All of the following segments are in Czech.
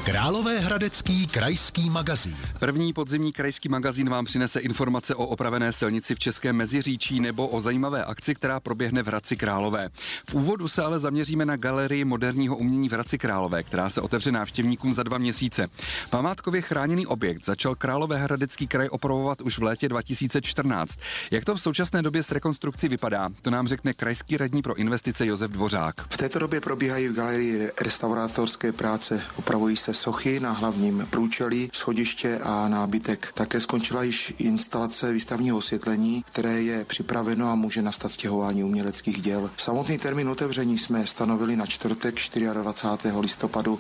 Královéhradecký krajský magazín. První podzimní krajský magazín vám přinese informace o opravené silnici v Českém Meziříčí nebo o zajímavé akci, která proběhne v Hradci Králové. V úvodu se ale zaměříme na galerii moderního umění v Hradci Králové, která se otevře návštěvníkům za 2 měsíce. Památkově chráněný objekt začal Královéhradecký kraj opravovat už v létě 2014. Jak to v současné době s rekonstrukcí vypadá, to nám řekne krajský radní pro investice Josef Dvořák. V této době probíhají v galerii restaurátorské práce, opravují se sochy na hlavním průčelí, schodiště a nábytek. Také skončila již instalace výstavního osvětlení, které je připraveno a může nastat stěhování uměleckých děl. Samotný termín otevření jsme stanovili na čtvrtek 24. listopadu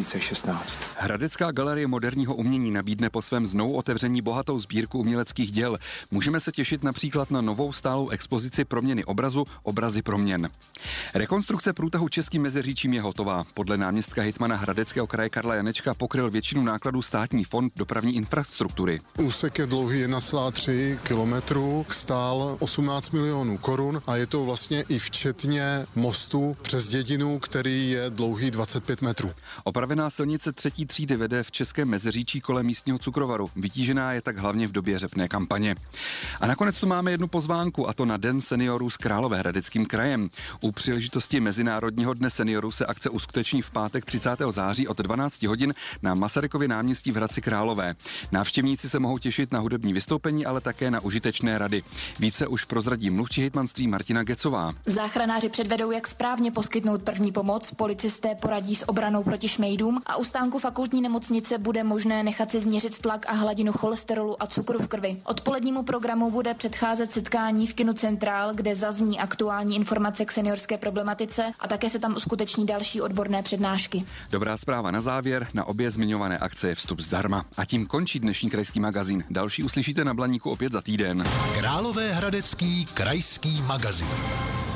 2016. Hradecká galerie moderního umění nabídne po svém znovu otevření bohatou sbírku uměleckých děl. Můžeme se těšit například na novou stálou expozici proměny obrazu Obrazy proměn. Rekonstrukce průtahu Českým Meziříčím je hotová. Podle náměstka hejtmana Hradeckého kraje Karla Janečka pokryl většinu nákladů Státní fond dopravní infrastruktury. Úsek je dlouhý 1,3 kilometru, stál 18 milionů korun a je to vlastně i včetně mostu přes dědinu, který je dlouhý 25 metrů. Opravená silnice 3. třídy vede v Českém Meziříčí kolem místního cukrovaru. Vytížená je tak hlavně v době řepné kampaně. A nakonec tu máme jednu pozvánku, a to na Den seniorů s Královéhradeckým krajem. U příležitosti Mezinárodního dne seniorů se akce uskuteční v pátek 30. září od 12 hodin na Masarykově náměstí v Hradci Králové. Návštěvníci se mohou těšit na hudební vystoupení, ale také na užitečné rady. Více už prozradí mluvčí hejtmanství Martina Gecová. Záchranáři předvedou, jak správně poskytnout první pomoc, policisté poradí s obranou proti šmejdům a u stánku fakultní nemocnice bude možné nechat si změřit tlak a hladinu cholesterolu a cukru v krvi. Odpolednímu programu bude předcházet setkání v kinu Centrál, kde zazní aktuální informace k seniorské problematice a také se tam uskuteční další odborné přednášky. Dobrá zpráva na závěr, na obě zmiňované akce je vstup zdarma. A tím končí dnešní krajský magazín. Další uslyšíte na Blaníku opět za týden. Královéhradecký krajský magazín.